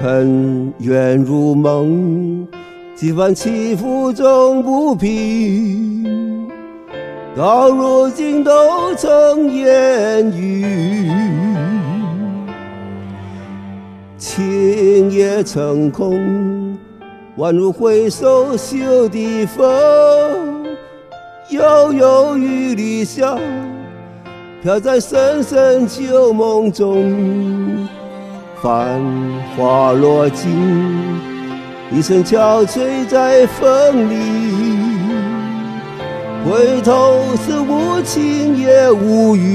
尘缘如梦，几番起伏终不平，到如今都成烟雨。情也成空，宛如挥手袖的风，悠悠雨里下，飘在深深旧梦中。繁花落尽，一声憔悴在风里，回头是无情也无语。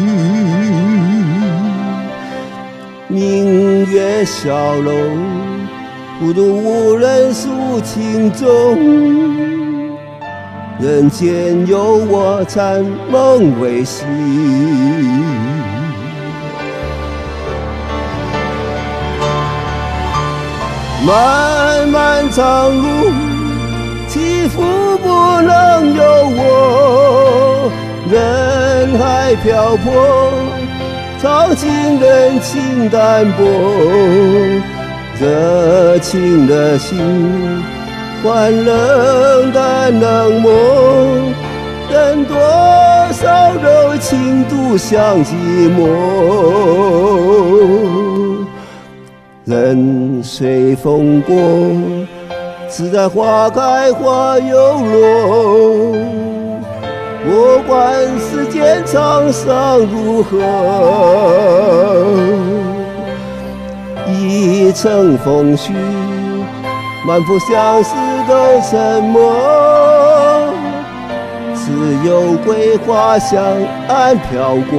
明月小楼，孤独无人诉情衷，人间有我残梦未醒。漫漫长路，起伏不能由我，人海漂泊，尝尽人情淡薄。热情的心换冷淡冷漠，任多少柔情独向寂寞。任随风过，自在花开花又落。我管世间沧桑如何，一程风絮，满腹相思都沉默。只有桂花香岸飘过。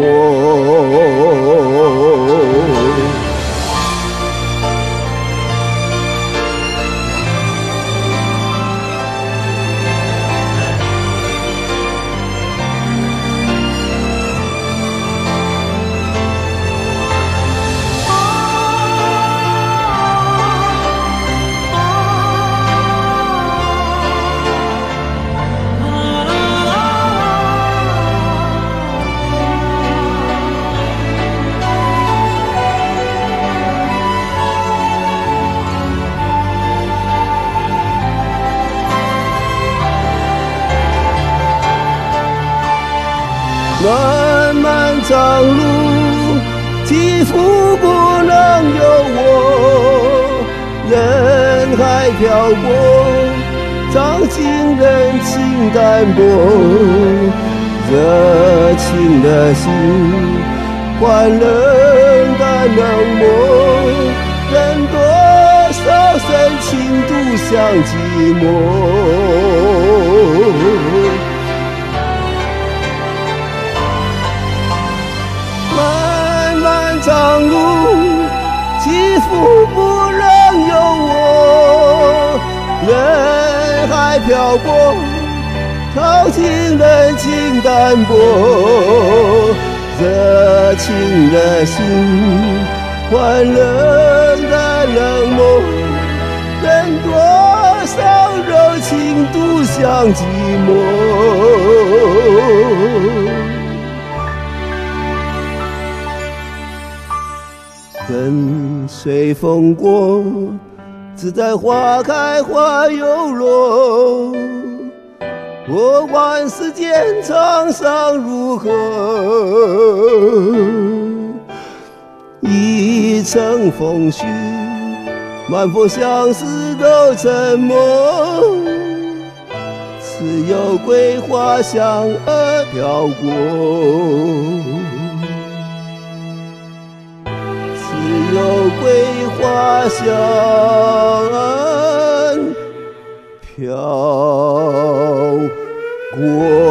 漫漫长路，起伏不能由我，人海漂泊，尝尽人情淡薄。热情的心换冷淡冷漠，任多少深情独向寂寞。长路起伏不能由我，人海漂泊，淘尽人情淡薄。热情的心换冷淡冷漠，任多少柔情独向寂寞。任随风过，自在花开花又落。我管世间沧桑如何，一程风絮，满腹相思都沉默。只有桂花香儿飘过。只有桂花香飘过。